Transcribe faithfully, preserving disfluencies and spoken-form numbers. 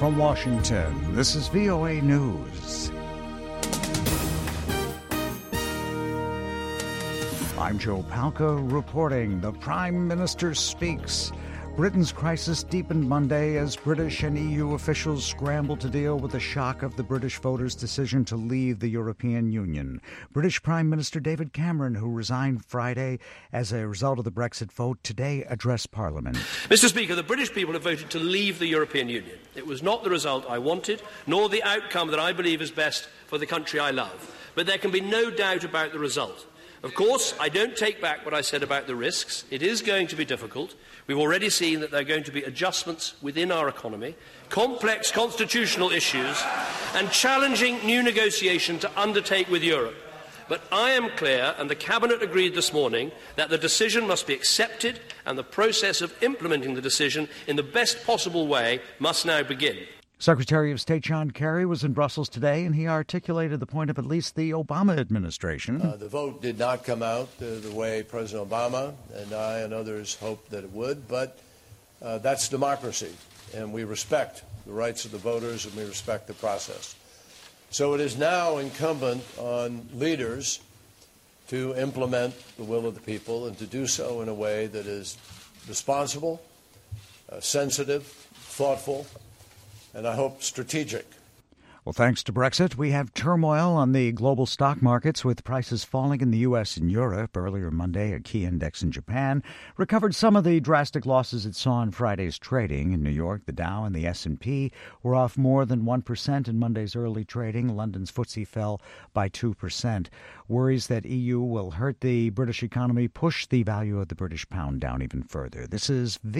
From Washington, this is V O A News. I'm Joe Palca reporting. The Prime Minister speaks. Britain's crisis deepened Monday as British and E U officials scrambled to deal with the shock of the British voters' decision to leave the European Union. British Prime Minister David Cameron, who resigned Friday as a result of the Brexit vote, today addressed Parliament. Mister Speaker, the British people have voted to leave the European Union. It was not the result I wanted, nor the outcome that I believe is best for the country I love. But there can be no doubt about the result. Of course, I don't take back what I said about the risks. It is going to be difficult. We've already seen that there are going to be adjustments within our economy, complex constitutional issues, and challenging new negotiation to undertake with Europe. But I am clear, and the Cabinet agreed this morning, that the decision must be accepted and the process of implementing the decision in the best possible way must now begin. Secretary of State John Kerry was in Brussels today, and he articulated the point of at least the Obama administration. Uh, the vote did not come out uh, the way President Obama and I and others hoped that it would, but uh, that's democracy, and we respect the rights of the voters and we respect the process. So it is now incumbent on leaders to implement the will of the people and to do so in a way that is responsible, uh, sensitive, thoughtful, and I hope strategic. Well, thanks to Brexit, we have turmoil on the global stock markets with prices falling in the U S and Europe. Earlier Monday, a key index in Japan recovered some of the drastic losses it saw in Friday's trading. In New York, the Dow and the S and P were off more than one percent in Monday's early trading. London's F T S E fell by two percent. Worries that E U will hurt the British economy push the value of the British pound down even further. This is